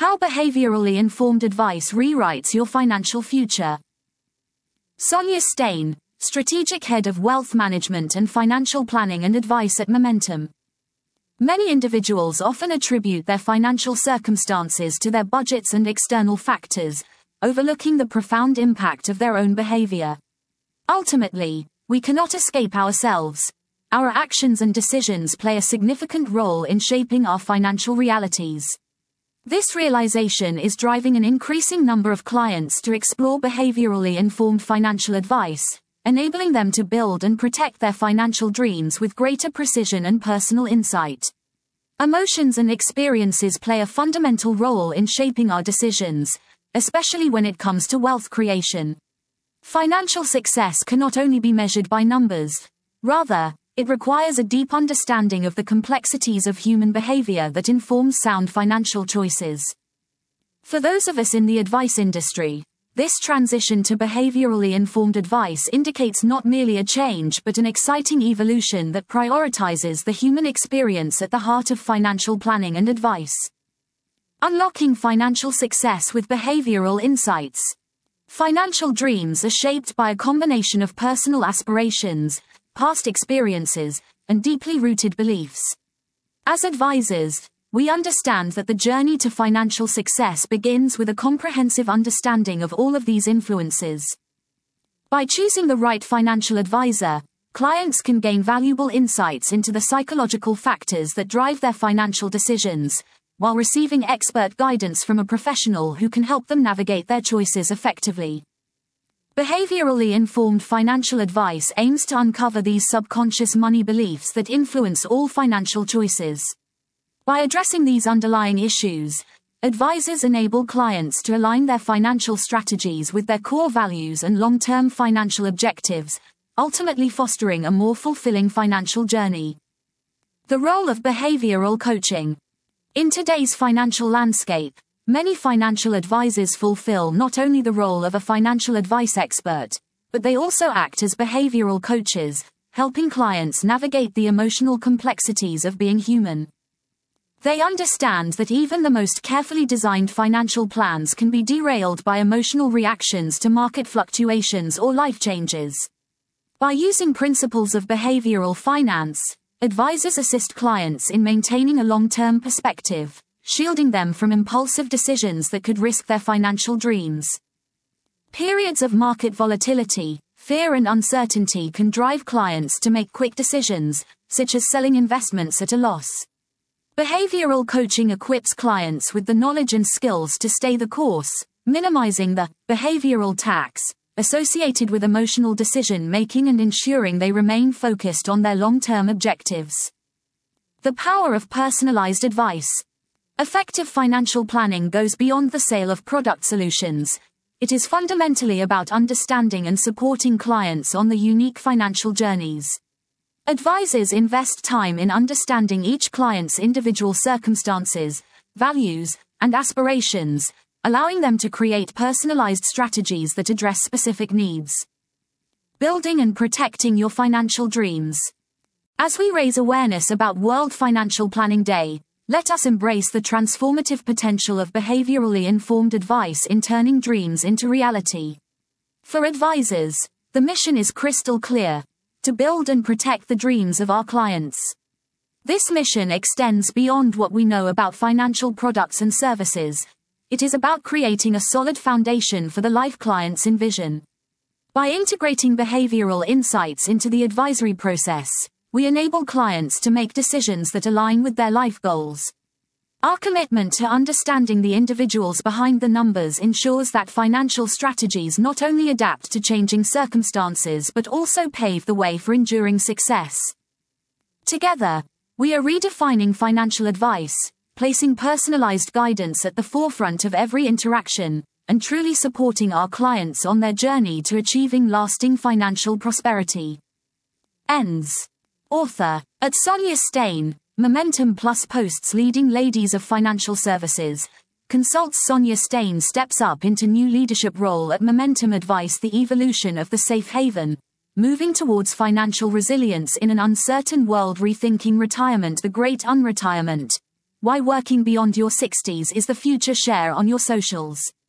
How behaviorally informed advice rewrites your financial future. Sonia Stein, Strategic Head of Wealth Management and Financial Planning and Advice at Momentum. Many individuals often attribute their financial circumstances to their budgets and external factors, overlooking the profound impact of their own behavior. Ultimately, we cannot escape ourselves. Our actions and decisions play a significant role in shaping our financial realities. This realization is driving an increasing number of clients to explore behaviorally informed financial advice, enabling them to build and protect their financial dreams with greater precision and personal insight. Emotions and experiences play a fundamental role in shaping our decisions, especially when it comes to wealth creation. Financial success cannot only be measured by numbers. Rather, it requires a deep understanding of the complexities of human behavior that informs sound financial choices. For those of us in the advice industry, this transition to behaviorally informed advice indicates not merely a change but an exciting evolution that prioritizes the human experience at the heart of financial planning and advice. Unlocking financial success with behavioral insights. Financial dreams are shaped by a combination of personal aspirations, past experiences, and deeply rooted beliefs. As advisors, we understand that the journey to financial success begins with a comprehensive understanding of all of these influences. By choosing the right financial advisor, clients can gain valuable insights into the psychological factors that drive their financial decisions, while receiving expert guidance from a professional who can help them navigate their choices effectively. Behaviorally informed financial advice aims to uncover these subconscious money beliefs that influence all financial choices. By addressing these underlying issues, advisors enable clients to align their financial strategies with their core values and long-term financial objectives, ultimately fostering a more fulfilling financial journey. The role of behavioral coaching. In today's financial landscape, many financial advisors fulfill not only the role of a financial advice expert, but they also act as behavioral coaches, helping clients navigate the emotional complexities of being human. They understand that even the most carefully designed financial plans can be derailed by emotional reactions to market fluctuations or life changes. By using principles of behavioral finance, advisors assist clients in maintaining a long-term perspective, shielding them from impulsive decisions that could risk their financial dreams. Periods of market volatility, fear and uncertainty can drive clients to make quick decisions, such as selling investments at a loss. Behavioral coaching equips clients with the knowledge and skills to stay the course, minimizing the behavioral tax associated with emotional decision-making and ensuring they remain focused on their long-term objectives. The power of personalized advice. Effective financial planning goes beyond the sale of product solutions. It is fundamentally about understanding and supporting clients on the unique financial journeys. Advisors invest time in understanding each client's individual circumstances, values, and aspirations, allowing them to create personalized strategies that address specific needs. Building and protecting your financial dreams. As we raise awareness about World Financial Planning Day, let us embrace the transformative potential of behaviorally informed advice in turning dreams into reality. For advisors, the mission is crystal clear: to build and protect the dreams of our clients. This mission extends beyond what we know about financial products and services. It is about creating a solid foundation for the life clients envision. By integrating behavioral insights into the advisory process, we enable clients to make decisions that align with their life goals. Our commitment to understanding the individuals behind the numbers ensures that financial strategies not only adapt to changing circumstances but also pave the way for enduring success. Together, we are redefining financial advice, placing personalized guidance at the forefront of every interaction, and truly supporting our clients on their journey to achieving lasting financial prosperity. Ends. Author, at Sonia Stein, Momentum Plus posts leading ladies of financial services. Consults Sonia Stein steps up into new leadership role at Momentum Advice. The evolution of the safe haven, moving towards financial resilience in an uncertain world. Rethinking retirement. The Great Unretirement. Why working beyond your 60s is the future. Share on your socials.